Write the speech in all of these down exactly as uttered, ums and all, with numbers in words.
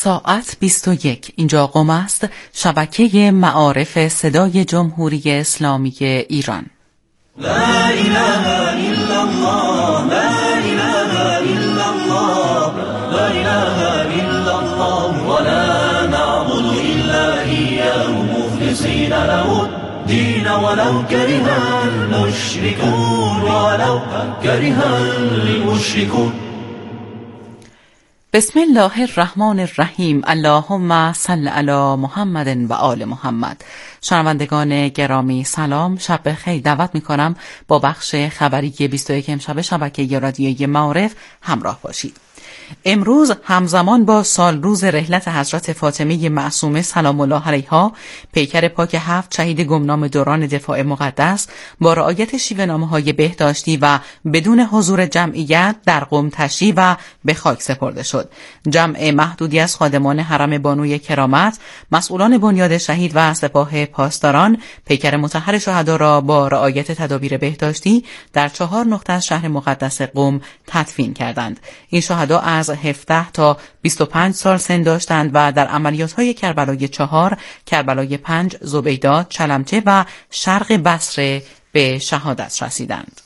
ساعت بیست و یک. اینجا قم است، شبکه معارف صدای جمهوری اسلامی ایران. لا اله الا الله، لا اله الا الله، لا اله الا الله، ولا نعبد الا اياه مخلصين له الدين ولو كره المشركون، ولو كره المشركون. بسم الله الرحمن الرحیم. اللهم صل علی محمد و آل محمد. شنوندگان گرامی سلام، شب بخیر. دعوت میکنم با بخش خبری بیست و یک امشب شبکه رادیویی معارف همراه باشید. امروز همزمان با سال روز رحلت حضرت فاطمه معصومه سلام الله علیها، پیکر پاک هفت شهید گمنام دوران دفاع مقدس با رعایت شیوه‌نامه‌های بهداشتی و بدون حضور جمعیت در قم تشییع و به خاک سپرده شد. جمع محدودی از خادمان حرم بانوی کرامت، مسئولان بنیاد شهید و سپاه پاسداران پیکر مطهر شهدا را با رعایت تدابیر بهداشتی در چهار نقطه از شهر مقدس قم تدفین کردند. این شهدا از هفده تا بیست و پنج سال سن داشتند و در عملیات‌های کربلای چهار، کربلای پنج، زبیدات، چلمچه و شرق بصره به شهادت رسیدند.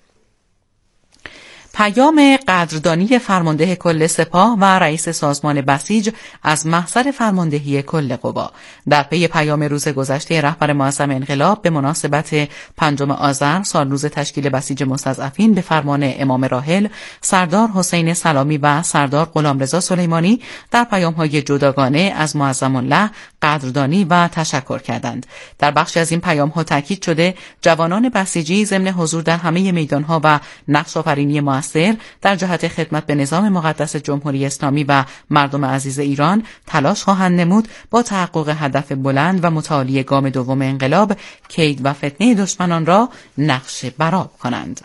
پیام قدردانی فرمانده کل سپاه و رئیس سازمان بسیج از محضر فرماندهی کل قوا. در پی پیام روز گذشته رهبر معظم انقلاب به مناسبت پنجم آذر، سال روز تشکیل بسیج مستضعفین، به فرمان امام راحل سردار حسین سلامی و سردار غلامرضا سلیمانی در پیام‌های جداگانه از معظم الله قدردانی و تشکر کردند. در بخشی از این پیام‌ها تاکید شده جوانان بسیجی ضمن حضور در همه میدان‌ها و نقش آفرینی مؤثر در جهت خدمت به نظام مقدس جمهوری اسلامی و مردم عزیز ایران تلاش خواهند نمود با تحقق هدف بلند و متعالی گام دوم انقلاب، کید و فتنه دشمنان را نقش برآب کنند.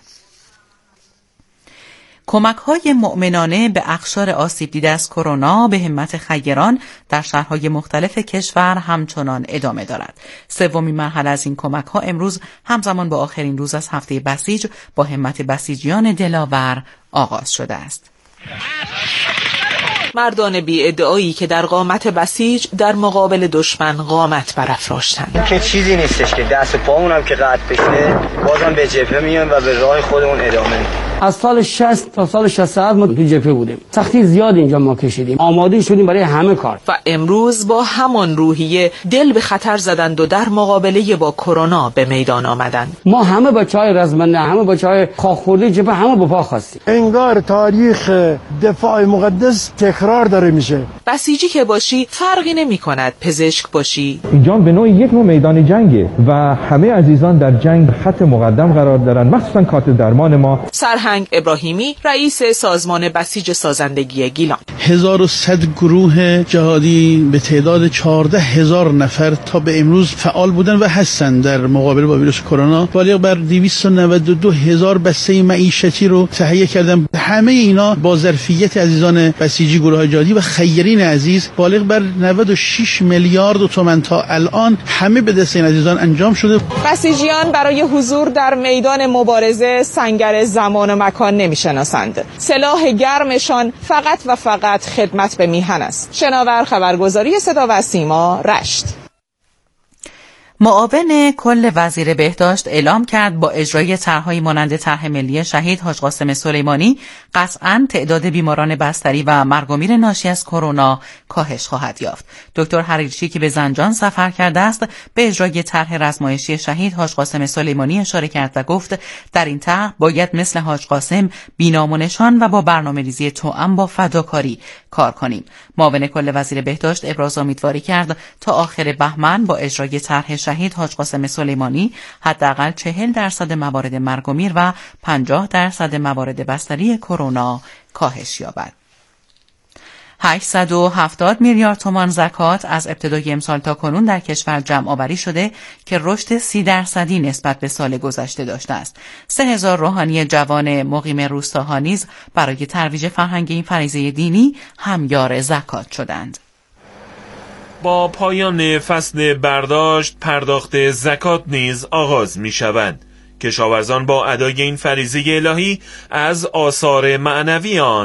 کمک‌های مؤمنانه به اقشار آسیب دیده از کرونا به همت خیران در شهرهای مختلف کشور همچنان ادامه دارد. سومین مرحله از این کمک‌ها امروز همزمان با آخرین روز از هفته بسیج با همت بسیجیان دلاور آغاز شده است. مردان بی ادعایی که در قامت بسیج در مقابل دشمن قامت برافراشتند. که چیزی نیستش که دست و پامون هم که قطع بشه بازم به جبهه میایم و به راه خودمون ادامه میدیم. از سال شصت تا سال شصت و هفت ما تو جبهه بودیم. سختی زیاد اینجا ما کشیدیم. آماده شدیم برای همه کار. و امروز با همان روحیه دل به خطر زدند و در مقابله با کرونا به میدان آمدند. ما همه بچهای رزمنده، همه بچهای خاک‌خورده جبهه همه به پا خواستیم. انگار تاریخ دفاع مقدس تکرار داره میشه. بسیجی که باشی فرقی نمی‌کند پزشک باشی. اینجا به نوعی یک نوع میدان جنگه و همه عزیزان در جنگ خط مقدم قرار دارن، مخصوصا کارت درمان ما. سرهنگ ابراهیمی رئیس سازمان بسیج سازندگی گیلان: هزار و صد گروه جهادی به تعداد چهارده هزار نفر تا به امروز فعال بودن و هستند در مقابله با ویروس کرونا. بالغ بر دویست و نود و دو هزار بسته معیشتی رو تهیه کردن. همه اینا با ظرفیت عزیزان بسیجی، گروه جهادی و خیرین عزیز، بالغ بر نود و شش میلیارد تومان تا الان همه به دست این عزیزان انجام شده. بسیجیان برای حضور در میدان مبارزه سنگر زمان و مکان نمیشناسند. سلاح گرمشان فقط و فقط خدمت به میهن است. شناور خبرگزاری صدا و سیما، رشت. معاون کل وزیر بهداشت اعلام کرد با اجرای طرح‌های مانند طرح ملی شهید حاج قاسم سلیمانی قطعاً تعداد بیماران بستری و مرگ و میر ناشی از کرونا کاهش خواهد یافت. دکتر حریرچی که به زنجان سفر کرده است به اجرای طرح رزمایشی شهید حاج قاسم سلیمانی اشاره کرد و گفت در این طرح باید مثل حاج قاسم بینام و نشان و با برنامه‌ریزی توأم با فداکاری کار کنیم. معاون کل وزیر بهداشت ابراز امیدواری کرد تا آخر بهمن با اجرای طرح شهید حاج قاسم سلیمانی حداقل چهل درصد موارد مرگ و میر و پنجاه درصد موارد بستری کرونا کاهش یابد. هشتصد و هفتاد میلیارد تومان زکات از ابتدای امسال تا کنون در کشور جمع آوری شده که رشد سی درصدی نسبت به سال گذشته داشته است. سه هزار روحانی جوان مقیم روستاها نیز برای ترویج فرهنگ این فریضه دینی همیار زکات شدند. با پایان فصل برداشت پرداخت زکات نیز آغاز می شود. کشاورزان با ادای این فریضه الهی از آثار معنوی آن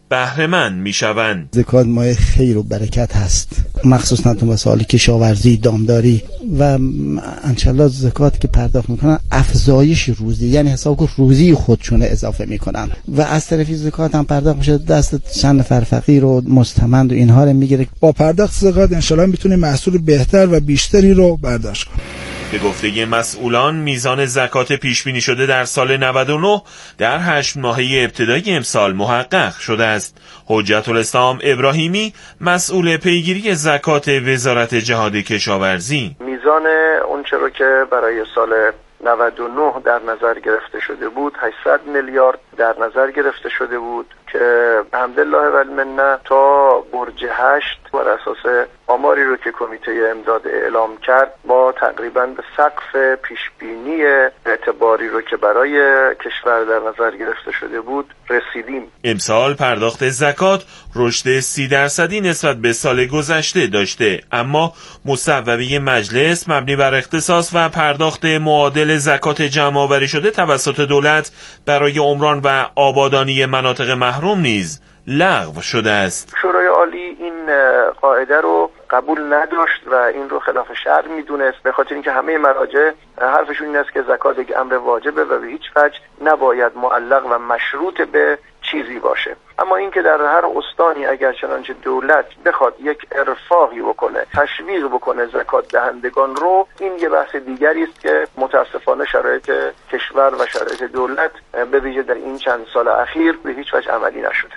بهره مند میشوند. زکات مایه خیر و برکت هست، مخصوصا تو مسائل کشاورزی، دامداری و انشالله زکات که پرداخت میکنن افزایش روزی، یعنی حساب کن روزی خودشونه اضافه میکنن و از طرفی زکات هم پرداخت میشه دست چند نفر فقیر و مستمند و اینها رو میگیره. با پرداخت زکات انشالله میتونیم محصول بهتر و بیشتری رو برداشت کنیم. به گفته مسئولان میزان زکات پیش بینی شده در سال نود و نه در هشت ماهه ابتدایی امسال محقق شده است. حجت الاسلام ابراهیمی مسئول پیگیری زکات وزارت جهاد کشاورزی: میزان اون چرا که برای سال نود و نه در نظر گرفته شده بود هشتصد میلیارد در نظر گرفته شده بود که الحمدلله و المنه تا برج هشت بر اساس آماری رو که کمیته امداد اعلام کرد با تقریبا به سقف پیشبینی اعتباری رو که برای کشور در نظر گرفته شده بود رسیدیم. امسال پرداخت زکات رشد سی درصدی نسبت به سال گذشته داشته، اما مصوبه مجلس مبنی بر اختصاص و پرداخت معادل زکات جمع آوری شده توسط دولت برای عمران و آبادانی مناطق محروم نیز لغو شده است. شورای عالی این قاعده رو قبول نداشت و این رو خلاف شرع میدونست، به خاطر اینکه همه مراجع حرفشون این است که زکات یک امر واجبه و به هیچ وجه نباید معلق و مشروط به چیزی باشه. اما اینکه در هر استانی اگر چنانچه دولت بخواد یک ارفاقی بکنه، تشویق بکنه زکات دهندگان رو، این یه بحث دیگری است که متاسفانه شرایط کشور و شرایط دولت به ویژه در این چند سال اخیر به هیچ وجه عملی نشده.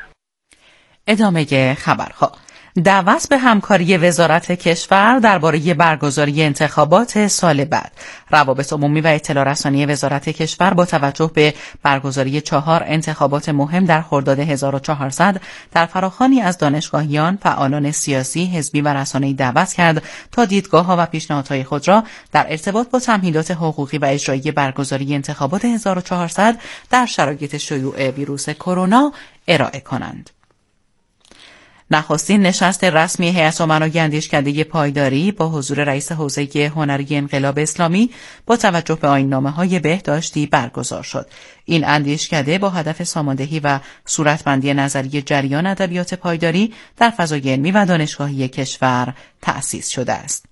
ادامه خبرها. دعوت به همکاری وزارت کشور درباره برگزاری انتخابات سال بعد. روابط عمومی و اطلاع رسانی وزارت کشور با توجه به برگزاری چهار انتخابات مهم در خرداد هزار و چهارصد در فراخوانی از دانشگاهیان، فعالان سیاسی، حزبی و رسانه‌ای دعوت کرد تا دیدگاه‌ها و پیشنهادهای خود را در ارتباط با تمهیدات حقوقی و اجرایی برگزاری انتخابات هزار و چهارصد در شرایط شیوع ویروس کرونا ارائه کنند. نخستین نشست رسمی هیئت امنای اندیشکده پایداری با حضور رئیس حوزه هنری انقلاب اسلامی با توجه به آیین‌نامه‌های بهداشتی برگزار شد. این اندیشکده با هدف ساماندهی و صورتبندی نظریه جریان ادبیات پایداری در فضای علمی و دانشگاهی کشور تأسیس شده است.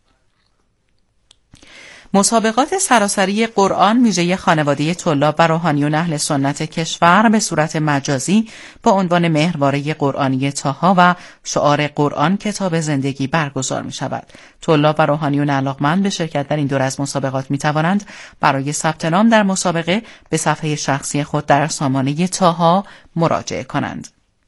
مسابقات سراسری قرآن ویژه خانواده طلاب و روحانیون اهل سنت کشور به صورت مجازی با عنوان مهرباره قرآنی طه و شعار قرآن کتاب زندگی برگزار می شود. طلاب و روحانیون علاقمند به شرکت در این دور از مسابقات می توانند برای ثبت نام در مسابقه به صفحه شخصی خود در سامانه طه مراجعه کنند.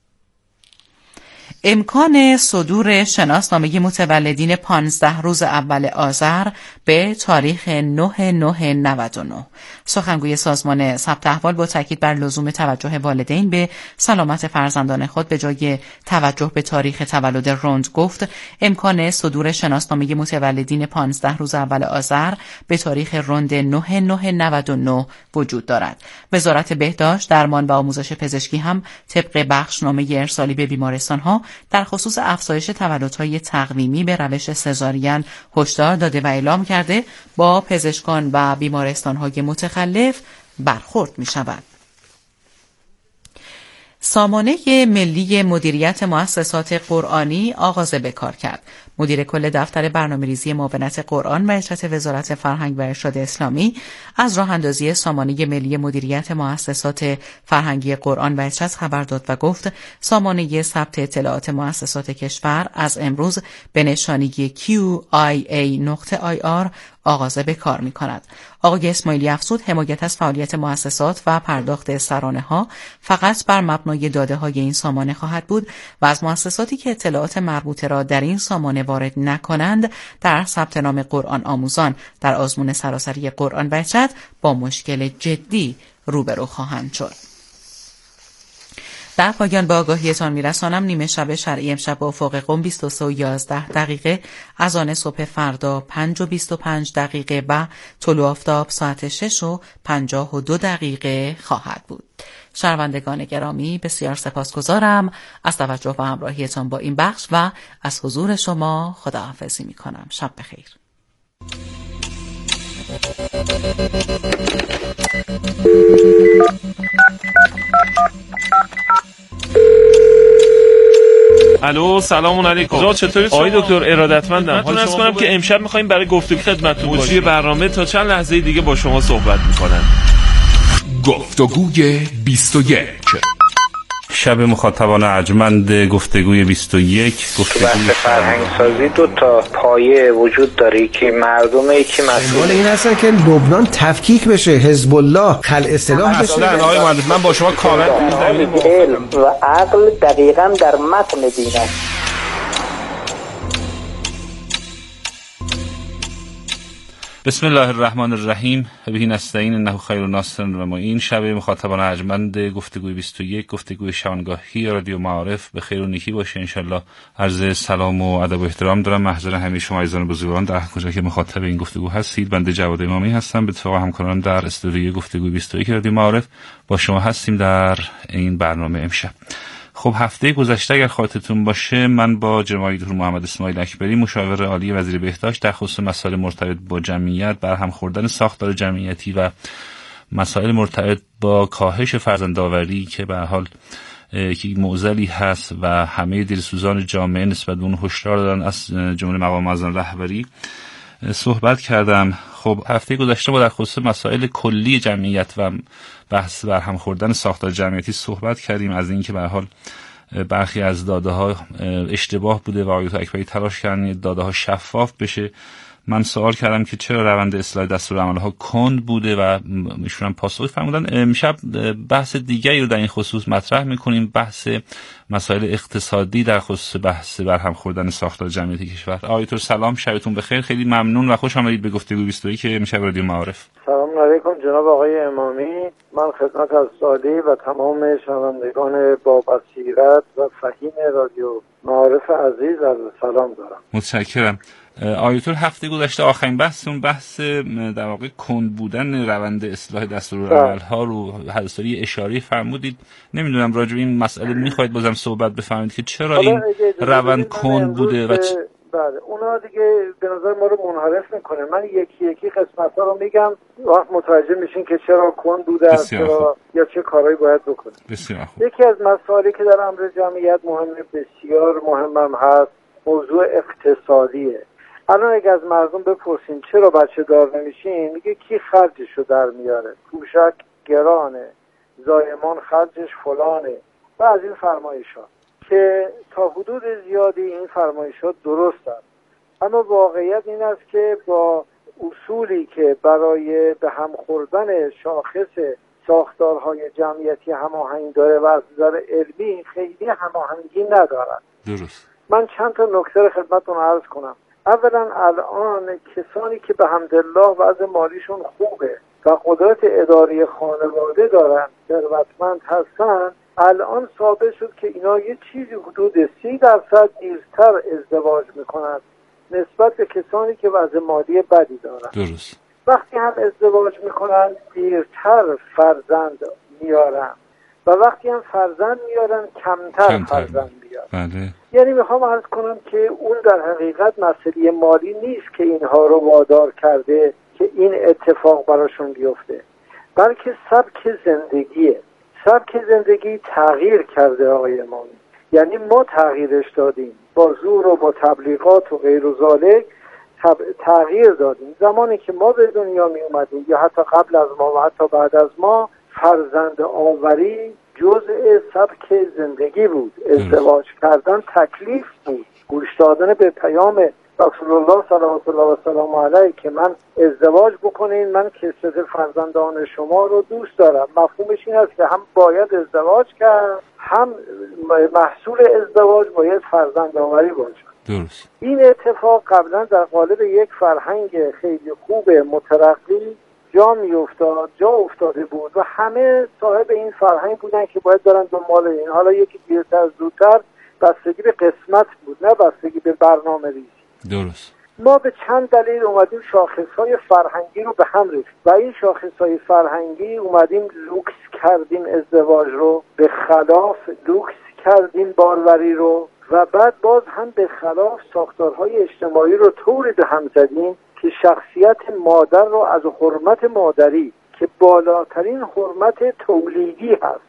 امکان صدور شناسنامه متولدین پانزده روز اول آذر به تاریخ نه نه نود و نه. سخنگوی سازمان ثبت احوال با تاکید بر لزوم توجه والدین به سلامت فرزندان خود به جای توجه به تاریخ تولد رند گفت امکان صدور شناسنامه متولدین پانزده روز اول آذر به تاریخ رند نه نه نود و نه وجود دارد. وزارت بهداشت، درمان و آموزش پزشکی هم طبق بخشنامه ارسالی به بیمارستان‌ها در خصوص افزایش تولدهای تقویمی به روش سزارین هشدار داده و اعلام کرده با پزشکان و بیمارستان‌های متخلف برخورد می‌شود. سامانه ملی مدیریت مؤسسات قرآنی آغاز به کار کرد. مدیر کل دفتر برنامه‌ریزی معاونت قرآن و ارشاد وزارت فرهنگ و ارشاد اسلامی از راه اندازی سامانه ملی مدیریت مؤسسات فرهنگی قرآن و ارشاد خبر داد و گفت سامانه ثبت اطلاعات مؤسسات کشور از امروز به نشانی کیو آی ای نقطه آی آر آغاز به کار می کند. آقای اسماعیلی افزود حمایت از فعالیت مؤسسات و پرداخت سرانه ها فقط بر مبنای داده های این سامانه خواهد بود و از مؤسساتی که اطلاعات مربوطه را در این سامانه وارد نکنند در ثبت نام قرآن آموزان در آزمون سراسری قرآن و ارشاد با مشکل جدی روبرو خواهند شد. در پایان با آگاهیتان میرسانم نیمه شب شرعی امشب با افق قم بیست و سه و یازده دقیقه، از آن صبح فردا پنج و بیست و پنج دقیقه و طلوع آفتاب ساعت شش و پنجاه و دو دقیقه خواهد بود. شنوندگان گرامی بسیار سپاسگزارم از توجه و همراهیتان با این بخش و از حضور شما خداحافظی می کنم. شب بخیر. الو سلام علیکم. زاد چطوری؟ آقای دکتر ارادتمندم. حال شما کنم که امشب می‌خوایم برای گفتگو خدمتتون باشیم. مجری برنامه تا چند لحظه دیگه با شما صحبت می‌کنن. گفتگوی بیست و یک. شب مخاطبان ارجمند گفتگوی بیست و یک. گفتگوی فرهنگ سازی دو تا پایه وجود داره که مردمه که مسئول این هستن که لبنان تفکیک بشه، حزب الله خلع سلاح بشه. آقای مهندس من با شما کاملا علم و عقل دقیقاً در متن دین است. بسم الله الرحمن الرحیم. به نستعین انه خیر الناصر و معین. شب مخاطبان ارجمند گفتگوی بیست و یک، گفتگوی شبانگاهی رادیو معارف به خیر و نیکی باشه انشالله. عرض سلام و ادب و احترام دارم محضر همه شما عزیزان بزرگوار در کجا که مخاطب این گفتگو هستید. بنده جواد امامی هستم، به اتفاق همکارانم در استودیوی گفتگوی بیست و یک رادیو معارف با شما هستیم در این برنامه امشب. خب هفته گذشته اگر خاطرتون باشه من با جناب دکتر محمد اسماعیل اکبری مشاور عالی وزیر بهداشت در خصوص مسائل مرتبط با جمعیت، برهم خوردن ساختار جمعیتی و مسائل مرتبط با کاهش فرزندآوری که به هر حال یک معضلی هست و همه دلسوزان جامعه نسبت به اون هشدار دادن از جمله مقام معظم رهبری صحبت کردم. خب هفته گذشته با در خصوص مسائل کلی جمعیت و بحث برهم خوردن ساختار جمعیتی صحبت کردیم، از اینکه به هر حال برخی از داده ها اشتباه بوده و آقای اکبری تلاش کردن داده ها شفاف بشه. من سوال کردم که چرا روند اصلاح دستورالعمل‌ها کند بوده و ایشون هم پاسخی فرمودن. امشب بحث دیگری رو در این خصوص مطرح می‌کنیم، بحث مسائل اقتصادی در خصوص بحث برهم خوردن ساختار جمعیتی کشور. آقای دکتر سلام، شبتون بخیر. خیلی ممنون و خوش آمدید به گفتگوی بیست و یک که امشب رادیو معارف. سلام علیکم جناب آقای امامی. من خدمت از سالی و تمام شنوندگان با بصیرت و فهیم رادیو معارف عزیز عرض سلام دارم. متشکرم. آیتور هفته گذشته آخرین بحثون بحث در واقع کند بودن روند اصلاح دستورالعمل‌ها رو حضرت اشاره فرمودید. نمیدونم راجع به این مسئله میخواید بازم صحبت بفرمایید که چرا این روند کند بوده و چ... بله اونا دیگه به نظر ما رو منحرف میکنه. من یکی یکی قسمت‌ها رو میگم، وقت متوجه میشین که چرا کند بوده، چرا یا چه کارهایی باید بکنه. بسیار خوب. یکی از مسائلی که در امر جمعیت مهمه، بسیار مهمم هست، موضوع اقتصادیه. الان اگه از مردم بپرسین چرا بچه دار نمیشین، میگه کی خرجشو در میاره، پوشک گرانه، زایمان خرجش فلانه و از این فرمایشات که تا حدود زیادی این فرمایشات درست است. اما واقعیت این است که با اصولی که برای به هم خوردن شاخص ساختارهای جمعیتی هماهنگ داره و از نظر علمی خیلی هماهنگی ندارد. درست. من چند تا نکته رو خدمتتون عرض کنم. اولا الان کسانی که به حمدالله وضع مالیشون خوبه و قدرت اداری خانواده دارن، ثروتمند هستن، الان ثابت شد که اینا یه چیزی حدود سی درصد دیرتر ازدواج میکنن نسبت به کسانی که وضع مالی بدی دارن. درست. وقتی هم ازدواج میکنن دیرتر فرزند میارن و وقتی هم فرزند میارن کمتر, کمتر. فرزند میارن. بله. یعنی میخوام عرض کنم که اون در حقیقت مسئله مالی نیست که اینها رو وادار کرده که این اتفاق براشون بیفته، بلکه سبک زندگیه. سبک زندگی تغییر کرده آقای امامی، یعنی ما تغییرش دادیم با زور و با تبلیغات و غیر و ذالک تغییر دادیم. زمانی که ما به دنیا می اومدیم یا حتی قبل از ما و حتی بعد از ما، فرزند آوری جزء سبک زندگی بود، ازدواج کردن تکلیف بود، گوش دادن به پیام رسول الله صلوات الله و سلام علیه که من ازدواج بکنین، من کثرت فرزندان شما رو دوست دارم. مفهومش این است که هم باید ازدواج کرد، هم محصول ازدواج باید فرزند آوری باشه. درست. این اتفاق قبلا در قالب یک فرهنگ خیلی خوب مترقی جا می افتاد، جا افتاده بود و همه صاحب این فرهنگ بودن که باید دارن دنبال این. حالا یکی دیرتر زودتر، بستگی به قسمت بود نه بستگی به برنامه ریزی. درست. ما به چند دلیل اومدیم شاخصهای فرهنگی رو به هم ریختیم و این شاخصهای فرهنگی اومدیم لوکس کردیم ازدواج رو، به خلاف لوکس کردیم باروری رو و بعد باز هم به خلاف ساختارهای اجتماعی رو طوری به هم زدیم که شخصیت مادر رو از حرمت مادری که بالاترین حرمت تولیدی هست،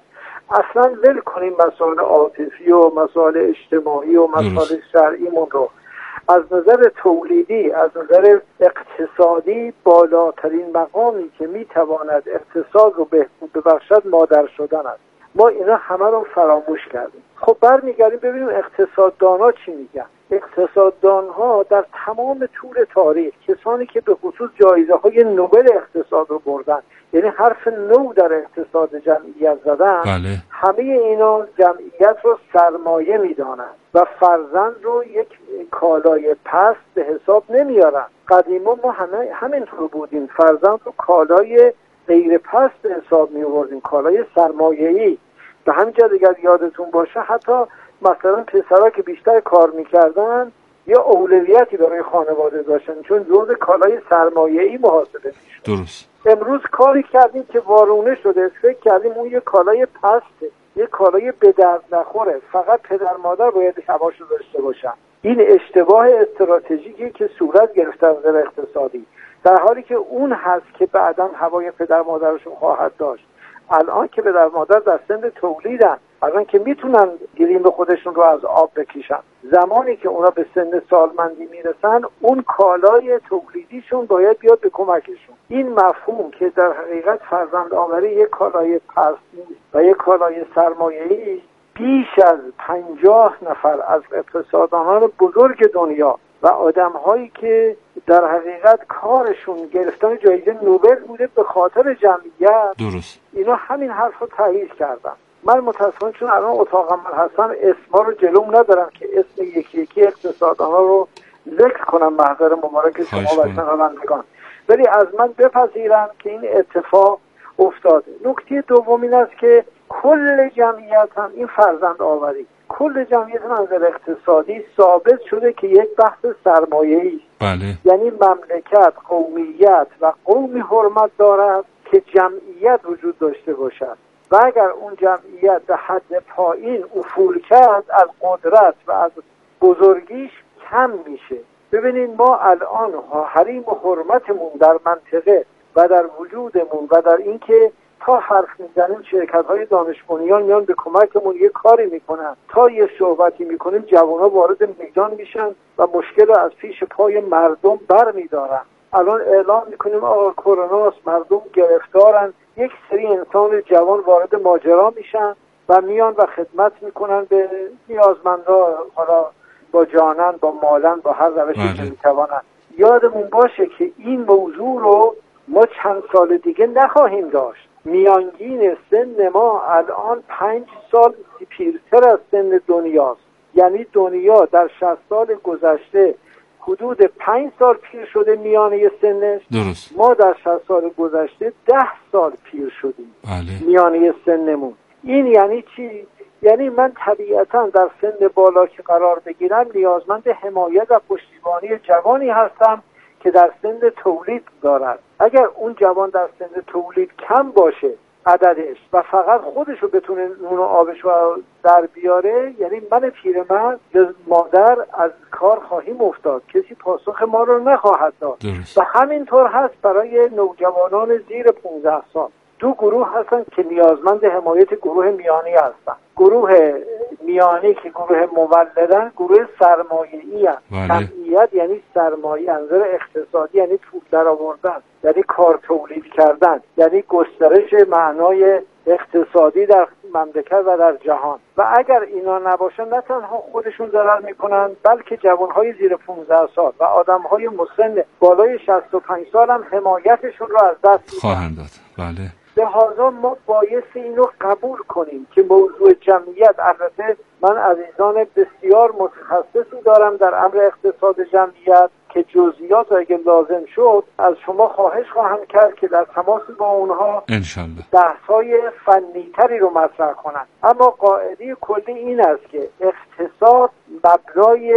اصلا ول کنیم مسائل عاطفی و مسائل اجتماعی و مسائل شرعیمون رو. از نظر تولیدی، از نظر اقتصادی بالاترین مقامی که میتواند اقتصاد رو بهبود ببخشد مادر شدن است. ما اینا همه رو فراموش کردیم. خب برمیگردیم ببینیم اقتصاددان‌ها چی میگن. اقتصاددان‌ها در تمام طول تاریخ، کسانی که به خصوص جایزه‌های نوبل اقتصاد رو بردن، یعنی حرف نو در اقتصاد جمعیت زدن، بله. همه اینا جمعیت رو سرمایه میدانند و فرزند رو یک کالای پست به حساب نمیارن. قدیما ما همه همینطور بودیم، فرزند رو کالای غیر پست به حساب می آوردیم، کالای سرمایه‌ای. به همین جهت اگر یادتون باشه حتی مثلا پسرها که بیشتر کار میکردن یا اولویتی برای خانواده داشتن، چون جزء کالای سرمایه‌ای محاسبه میشد. درست. امروز کاری کردیم که وارونه شده، فکر کردیم اون یه کالای پسته، یه کالای به درد نخوره، فقط پدر مادر باید هواشو داشته باشن. این اشتباه استراتژیکی که صورت گرفته از نظر اقتصادی، در حالی که اون هست که بعداً هوای پدر مادرشون خواهد داشت. الان که پدر مادر در سن تولیدن، الان که میتونن گریم به خودشون رو از آب بکشن، زمانی که اونا به سن سالمندی میرسن اون کالای تولیدیشون باید بیاد به کمکشون. این مفهوم که در حقیقت فرزند آوری یک کالای پست نیست و یک کالای سرمایه‌ای، بیش از پنجاه نفر از اقتصاددانان بزرگ دنیا و آدم‌هایی که در حقیقت کارشون گرفتن جایزه نوبل بوده به خاطر جمعیت، درست، اینا همین حرف رو تایید کردن. من متاسفانه چون الان اتاق عمل هستم اسما رو جلوم ندارم که اسم یکی یکی اقتصاددانا رو ذکر کنم محضر مبارک شما و شنوندگان، ولی از من بپذیرم که این اتفاق افتاده. نکته دوم این است که کل جمعیت هم این فرزند آوری، کل جمعیت هم از اقتصادی ثابت شده که یک بحث سرمایه‌ای است. بله. یعنی مملکت، قومیت و قومی حرمت دارد که جمعیت وجود داشته باشد و اگر اون جمعیت به حد پایین افول کرد از قدرت و از بزرگیش کم میشه. ببینید ما الان حریم و حرمتمون در منطقه و در وجودمون و در اینکه تا حرف میزنیم شرکت‌های دانش بنیان میان به کمکمون یه کاری میکنن، تا یه صحبتی میکنیم جوان‌ها وارد میدان میشن و مشکل رو از پیش پای مردم برمیدارن. الان اعلام میکنیم آقا کروناست، مردم گرفتارن، یک سری انسان جوان وارد ماجرا میشن و میان و خدمت میکنن به نیازمندا، حالا با جانن، با مالن، با هر روشی که میتوانن. یادمون باشه که این موضوع رو ما چند سال دیگه نخواهیم داشت. میانگین سن ما الان پنج سال پیرتر از سن دنیاست. یعنی دنیا در شصت سال گذشته حدود پنج سال پیر شده میانه سنش. درست. ما در شصت سال گذشته ده سال پیر شدیم. بله. میانه سنمون. این یعنی چی؟ یعنی من طبیعتا در سن بالا که قرار بگیرم نیازمند حمایت و پشتیبانی جوانی هستم که در سن تولید دارد. اگر اون جوان در سن تولید کم باشه عددش و فقط خودش رو بتونه نون و آبش رو در بیاره، یعنی من پیرمرد مادر از کار خواهیم افتاد، کسی پاسخ ما رو نخواهد داد. و همینطور هست برای نوجوانان زیر پانزده سال. دو گروه هستن که نیازمند حمایت گروه میانی هستن. گروه میانی که گروه مولدن، گروه سرمایه‌ای هستن. جمعیت یعنی سرمایه، انظر اقتصادی یعنی پول در آوردن، یعنی کار تولید کردن، یعنی گسترش معنای اقتصادی در مملکت و در جهان. و اگر اینا نباشن نه تنها خودشون ضرر میکنن، بلکه جوانهای زیر پانزده سال و آدمهای مسن بالای شصت و پنج سال هم حمایتشون رو از دست خواهند داد. بله. لذا ما بایست اینو قبول کنیم که موضوع جمعیت، البته من عزیزان بسیار متخصصی دارم در امر اقتصاد جمعیت که جزئیات اگه لازم شد از شما خواهش خواهم کرد که در تماس با اونها انشالله بحث‌های فنی‌تری رو مطرح کنند. اما قاعده کلی این است که اقتصاد مبنای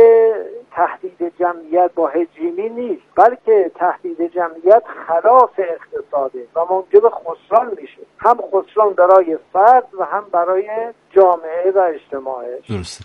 تهدید جمعیت با هجیمی نیست، بلکه تهدید جمعیت خلاف اقتصاده و موجب خسران میشه. هم خسران برای فرد و هم برای جامعه و اجتماع. درسته.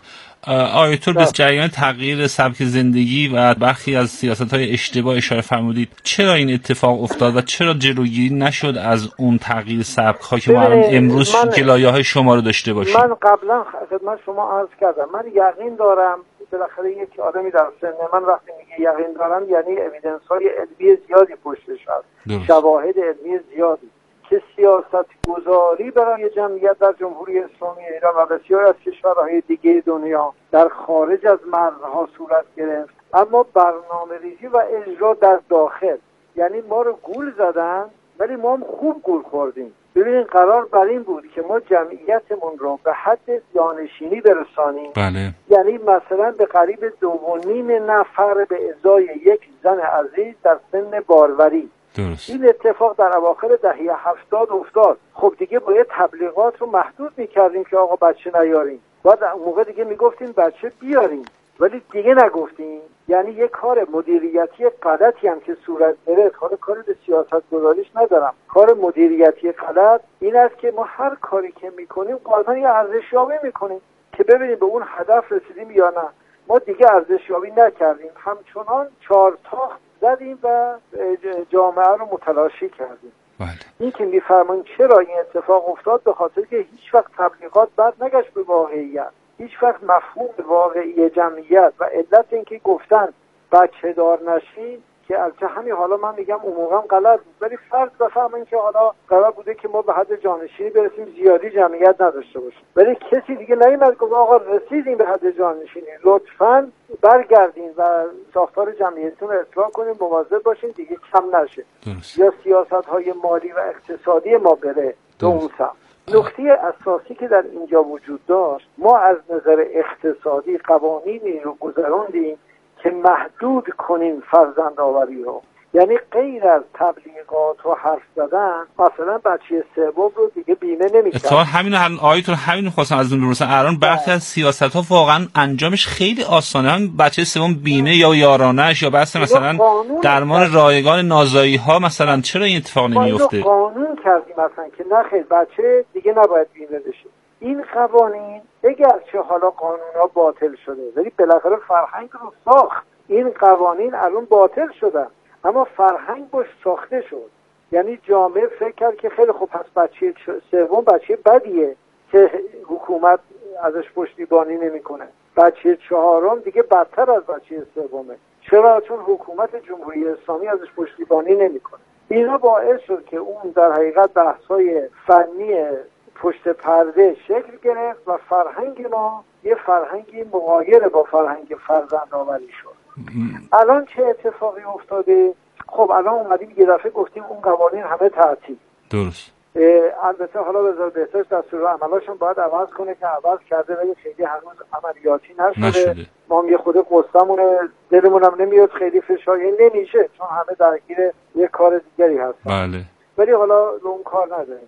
آیت الله به جریان تغییر سبک زندگی و برخی از سیاست‌های اشتباه اشاره فرمودید. چرا این اتفاق افتاد و چرا جلوگیری نشد از اون تغییر سبک‌ها که ما امروز گلایه‌های شما رو داشته باشیم؟ من قبلا خدمت شما عرض کردم، من یقین دارم بالاخره یک آدمی در سن من وقتی میگه یقین دارم یعنی اوییدنس‌های علمی زیادی پشتش هست، شواهد علمی زیادی که سیاست گذاری برای جمعیت در جمهوری اسلامی ایران و بسیاری از کشورهای دیگه دنیا در خارج از مرزها صورت گرفت، اما برنامه ریزی و اجرا در داخل، یعنی ما رو گول زدن ولی ما هم خوب گول خوردیم. ببینید قرار بر این بود که ما جمعیتمون رو به حد جانشینی برسانیم. بله. یعنی مثلا به قریب دو و نیم نفر به ازای یک زن عزیز در سن باروری. درست. این اتفاق در اواخر دهه هفتاد افتاد. خب دیگه باید تبلیغات رو محدود میکردیم که آقا بچه نیاریم، بعد اون موقع دیگه میگفتیم بچه بیاریم، ولی دیگه نگفتیم. یعنی یک کار مدیریتی غلطی هم که صورت گرفت، حالا کار به سیاست گذاریش ندارم، کار مدیریتی غلط این است که ما هر کاری که میکنیم قاعدتا یه ارزشیابی میکنیم که ببینیم به اون هدف رسیدیم یا نه. ما دیگه ارزشیابی نکردیم، همچنان چهار تاخت زدیم و جامعه رو متلاشی کردیم. بله. این که میفرمایید چرا این اتفاق افتاد، به خاطر که هیچ وقت تبلیغات بر نگشت به واقعیت، هیچ وقت مفهوم واقعی جمعیت و علت اینکه گفتن بچه دار نشین که البته همین حالا من میگم اون موقع هم غلط بود، ولی فرض بفرمایید که حالا قرار بوده که ما به حد جانشینی برسیم زیادی جمعیت نداشته باشیم، ولی کسی دیگه نیومد گفت آقا رسیدیم به حد جانشینی، لطفاً برگردین و ساختار جمعیتتون رو اصلاح کنین، مواظب باشین دیگه کم نشه. درست. یا سیاست‌های مالی و اقتصادی ما بره به اون سمت. نکته اساسی که در اینجا وجود داشت، ما از نظر اقتصادی قوانینی رو گذراندیم که محدود کنیم فرزند آوری رو، یعنی غیر از تبلیغات و حرف زدن مثلا بچه سوم رو دیگه بیمه نمی‌کنه. اتفاقا همین هم آیتون همین خواستم از اون مثلا الان برخی از سیاست‌ها واقعا انجامش خیلی آسانه، هم بچه سوم بیمه یا یارانه‌اش یا بس مثلا درمان رایگان نازایی‌ها مثلا چرا این اتفاق نمی‌افته؟ ما قانون کردیم مثلا که نه خیر بچه دیگه نباید بیمه بشه. این قوانین اگرچه حالا قانون‌ها باطل شده ولی بالاخره فرهنگ رو ساخت. این قوانین الان باطل شدن اما فرهنگ باش ساخته شد. یعنی جامعه فکر کرد که خیلی خوب پس بچه سوم بچه بدیه که حکومت ازش پشتیبانی نمیکنه، بچه چهارم دیگه بدتر از بچه سومه. چرا؟ چون حکومت جمهوری اسلامی ازش پشتیبانی نمیکنه. اینا باعث شد که اون در حقیقت بحث‌های فنی پشت پرده شکل گرفت و فرهنگ ما یه فرهنگی مغایر با فرهنگ فرزندآوری شد. الان چه اتفاقی افتاده؟ خب الان اومدیم یه دفعه گفتیم اون قوانین همه تعطیل. درست. البته حالا بذار بهترش دستور عملاشون باید عوض کنه که عوض کرده ولی خیلی هنوز عملیاتی نشده, نشده. ما هم یه خود قصه‌مونه، دلمون هم نمیاد خیلی فشاری نمیشه چون همه درگیر یه کار دیگری هستن. بله. ولی حالا اون کار نداریم.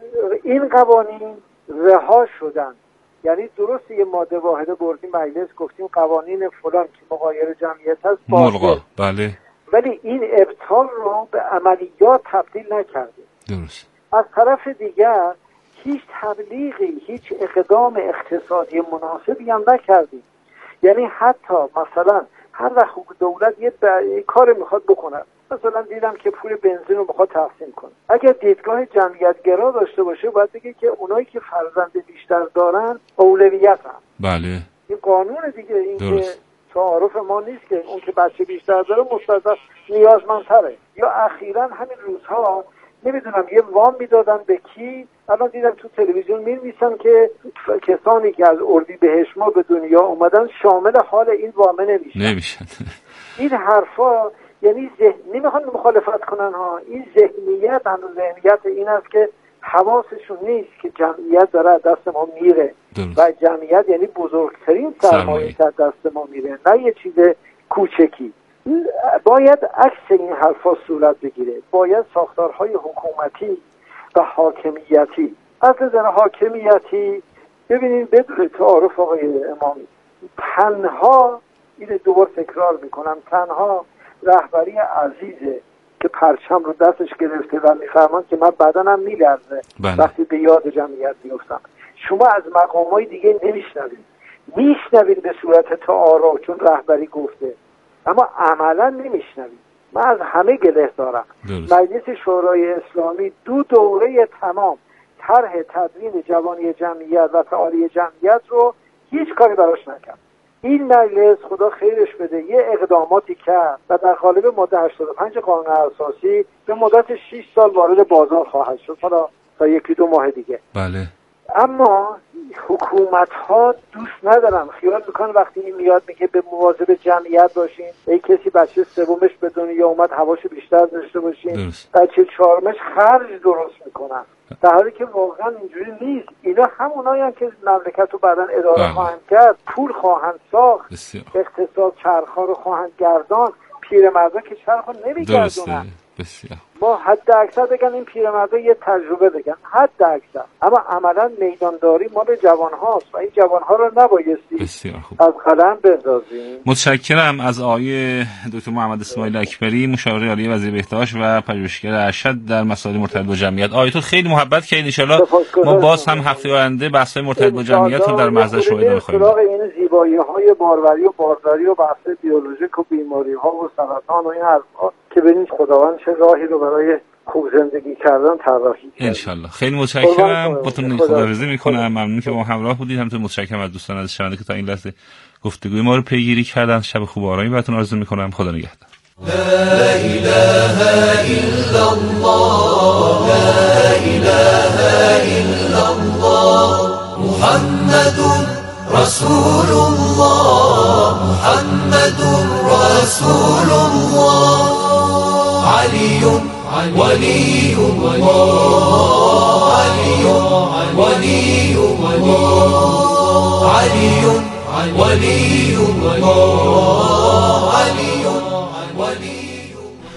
این قوانین رها شدن، یعنی درست یه ماده واحده بردیم مجلس گفتیم قوانین فلان که مغایر جمعیت هست ملغا. بله. ولی این ابطال رو به عملیات تبدیل نکرده. درست. از طرف دیگر هیچ تبلیغی، هیچ اقدام اقتصادی مناسبی هم نکردیم. یعنی حتی مثلا هر وقت دولت یه, یه کار میخواد بکنه، مثلا دیدم که پول بنزین رو میخواد تقسیم کنه، اگر دیدگاه جمعیت گرا داشته باشه باید بگه که اونایی که فرزند بیشتر دارن اولویت هم. بله. این قانون دیگه، این که تعارف ما نیست که اون که بچه بیشتر داره مستضعف نیازمندتره. یا اخیراً همین روزها نمیدونم یه وام میدادن به کی، الان دیدم تو تلویزیون می‌نویسن که کسانی که از اردیبهشت ما به دنیا اومدن شامل حال این وام نمیشن. نمیشن. این حرفا یعنی ذهن نمیخوان مخالفت کنن ها، این ذهنیت هنوز ذهنیت این است که حواسشون نیست که جمعیت داره از دست ما میره. درست. و جمعیت یعنی بزرگترین سرمایه که از دست ما میره، نه یه چیز کوچکی. باید عکس این حرفا صورت بگیره. باید ساختارهای حکومتی و حاکمیتی، از نظر حاکمیتی ببینید بدون تعارف آقای امامی، تنها این دوبار تکرار میکنم، تنها رهبری عزیز که پرچم رو دستش گرفته و میفرمان که من بدنم میلرزه وقتی به یاد جمعیت میفتم. شما از مقامای دیگه نمیشنوید، میشنوید به صورت تعارف چون رهبری گفته، اما عملا نمیشنوید. من از همه گله دارم. مجلس شورای اسلامی دو دوره تمام طرح تدوین جوانی جمعیت و فعالی جمعیت رو هیچ کاری براش نکرد. این مجلس خدا خیرش بده یه اقداماتی کرد و در قالب ماده هشتاد و پنج قانون اساسی به مدت شش سال وارد بازار خواهد شد، حالا تا یکی دو ماه دیگه. بله. اما حکومت ها دوست ندارم، خیال میکنه وقتی این میاد میگه به مواظب جمعیت باشین، ای کسی بچه سومش به دنیا اومد هواشو بیشتر داشته باشین، بچه چهارمش خرج درست میکنن، در حالی که واقعا اینجوری نیست. اینا همونایی هم که مملکت رو بعداً اداره بله. خواهند کرد، پول خواهند ساخت، بسیار. اقتصاد چرخا رو خواهند گردان، پیرمردا که چرخا نمیگردونن. بسیار. ما حد اکثر بگن این پیرمردا یه تجربه بگن، حد اکثر، اما عملا میدانداری مال جوان هاست و این جوان ها رو نبایستی بسیار خوب از قلم بندازیم. متشکرم از آقای دکتر محمد اسماعیل اکبری، مشاور عالی وزیر بهداشت و پژوهشگر ارشد در مسائل مرتبط با جمعیت. آیتون خیلی محبت کردید. ان شاءالله ما باز هم هفته آینده بحث‌های مرتبط با جمعیت رو در محضر شما ادامه خواهیم داد. این زیبایی‌های باروری و بارداری و بحث بیولوژیک و بیماری‌ها و سرطان و این حرفا که ببینید خداوند چه راهی رو برای خوب زندگی کردن طراحی کرده. انشالله. خیلی متشکرم. باتون خداحافظی میکنم. ممنون که با ما همراه بودید. همینطور متشکرم از دوستان از شنونده که تا این لحظه گفتگوی ما رو پیگیری کردن. شب خوب و آرامی براتون آرزو میکنم. خدا نگهدار. لا اله الا الله لا اله الا الله محمد رسول الله محمد رسول الله علی ولی الله علی ولی الله علی ولی الله علی ولی.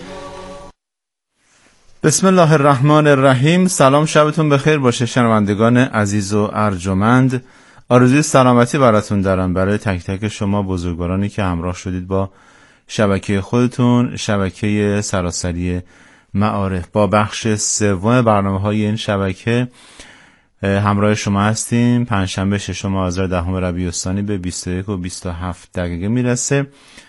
بسم الله الرحمن الرحیم. سلام، شبتون بخیر باشه شنوندگان عزیز و ارجمند. آرزوی سلامتی براتون دارم برای تک تک شما بزرگوارانی که همراه شدید با شبکه خودتون، شبکه سراسری معارف. با بخش سوم برنامه‌های این شبکه همراه شما هستیم. پنجشنبه ششم آذر دهم ربیع الثانی به بیست و یک و بیست و هفت دقیقه میرسه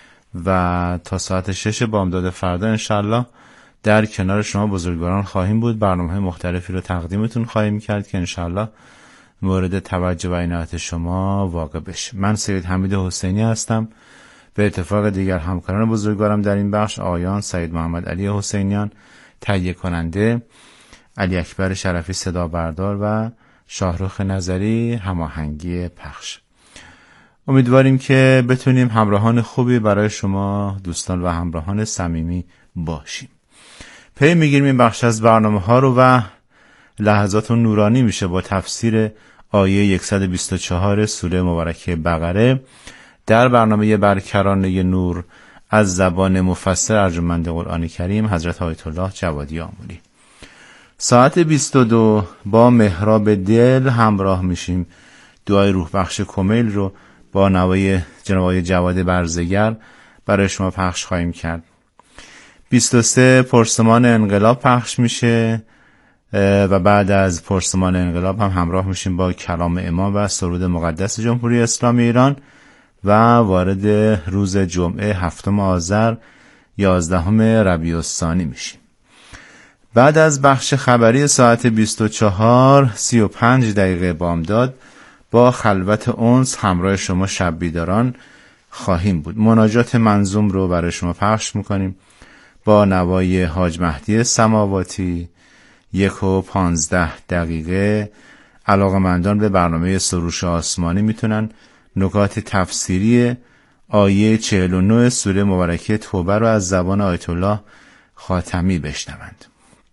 و تا ساعت شش بامداد فردا انشالله در کنار شما بزرگواران خواهیم بود. برنامه‌های مختلفی رو تقدیمتون خواهیم کرد که انشالله مورد توجه و عنایت شما واقع بشه. من سید حمید حسینی هستم. به اتفاق دیگر همکاران بزرگوارم در این بخش، آقایان سید محمد علی حسینیان تهیه کننده، علی اکبر شرفی صدا بردار و شاهرخ نظری هماهنگی پخش. امیدواریم که بتونیم همراهان خوبی برای شما دوستان و همراهان صمیمی باشیم. پی میگیریم این بخش از برنامه ها رو و لحظات نورانی میشه با تفسیر آیه صد و بیست و چهار سوره مبارکه بقره در برنامه برکرانه نور از زبان مفسر ارجمند قرآن کریم حضرت آیت الله جوادی آملی. ساعت بیست و دو با محراب دل همراه میشیم. دعای روح بخش کمیل رو با نوای جناب آقای جواد برزگر برای شما پخش خواهیم کرد. بیست و سه پرسمان انقلاب پخش میشه و بعد از پرسمان انقلاب هم همراه میشیم با کلام امام و سرود مقدس جمهوری اسلامی ایران و وارد روز جمعه هفتم آذر یازدهم ربیع الثانی میشیم. بعد از بخش خبری ساعت بیست و چهار سی و پنج دقیقه بامداد با خلوت انس همراه شما شب بیداران خواهیم بود. مناجات منظوم رو برای شما پخش میکنیم با نوای حاج مهدی سماواتی. یک و پانزده دقیقه علاقمندان به برنامه سروش آسمانی میتونن نکات تفسیری آیه چهل و نه سوره مبارکه توبه رو از زبان آیت الله خاتمی بشنوند.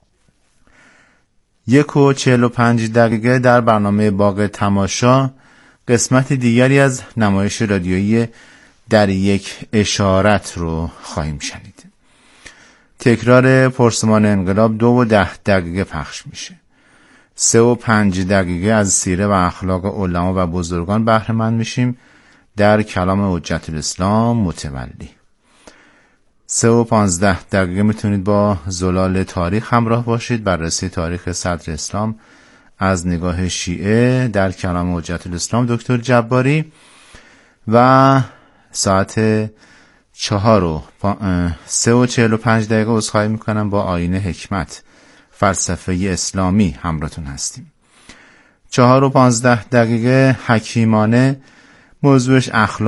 یک و چهل و پنج دقیقه در برنامه باغ تماشا قسمت دیگری از نمایش رادیویی در یک اشارت رو خواهیم شنید. تکرار پرسمان انقلاب دو و ده دقیقه پخش میشه. سه و پنج دقیقه از سیره و اخلاق علما و بزرگان بهره مند میشیم در کلام حجت الاسلام متولی. سه و پانزده دقیقه میتونید با زلال تاریخ همراه باشید، بررسی تاریخ صدر اسلام از نگاه شیعه در کلام حجت الاسلام دکتر جباری. و ساعت چهار و سه و چهل و پنج دقیقه عذرخواهی میکنم با آیین حکمت فلسفه اسلامی همراهتون هستیم. چهار و پانزده دقیقه حکیمانه، موضوعش اخلاق